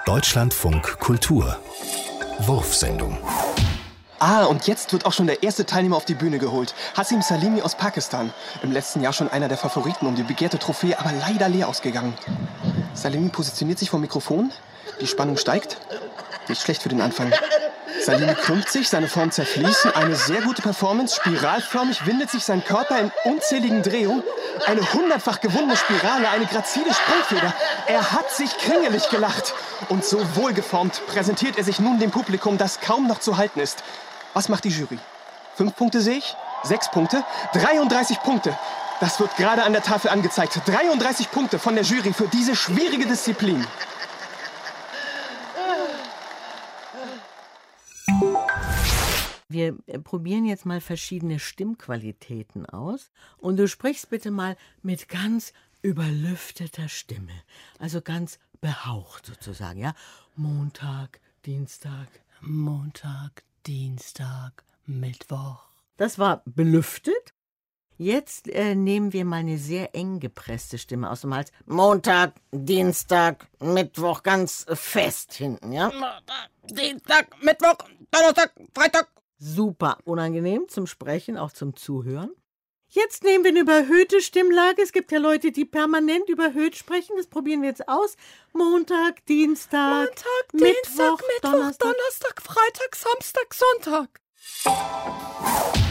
Deutschlandfunk Kultur Wurfsendung. Und jetzt wird auch schon der erste Teilnehmer auf die Bühne geholt. Hasim Salimi aus Pakistan. Im letzten Jahr schon einer der Favoriten um die begehrte Trophäe, aber leider leer ausgegangen. Salimi positioniert sich vor dem Mikrofon. Die Spannung steigt. Nicht schlecht für den Anfang. Salimi krümmt sich, seine Formen zerfließen. Eine sehr gute Performance. Spiralförmig windet sich sein Körper in unzähligen Drehungen. Eine 100-fach gewundene Spirale, eine grazile Sprungfeder. Er hat sich kringelig gelacht. Und so wohlgeformt präsentiert er sich nun dem Publikum, das kaum noch zu halten ist. Was macht die Jury? 5 Punkte sehe ich, 6 Punkte, 33 Punkte. Das wird gerade an der Tafel angezeigt. 33 Punkte von der Jury für diese schwierige Disziplin. Wir probieren jetzt mal verschiedene Stimmqualitäten aus. Und du sprichst bitte mal mit ganz überlüfteter Stimme. Also ganz behaucht sozusagen, ja? Montag, Dienstag, Mittwoch. Das war belüftet. Jetzt nehmen wir mal eine sehr eng gepresste Stimme aus dem Hals. Montag, Dienstag, Mittwoch, ganz fest hinten, ja? Montag, Dienstag, Mittwoch, Donnerstag, Freitag. Super unangenehm zum Sprechen, auch zum Zuhören. Jetzt nehmen wir eine überhöhte Stimmlage. Es gibt ja Leute, die permanent überhöht sprechen. Das probieren wir jetzt aus. Montag, Dienstag, Mittwoch, Donnerstag, Freitag, Samstag, Sonntag.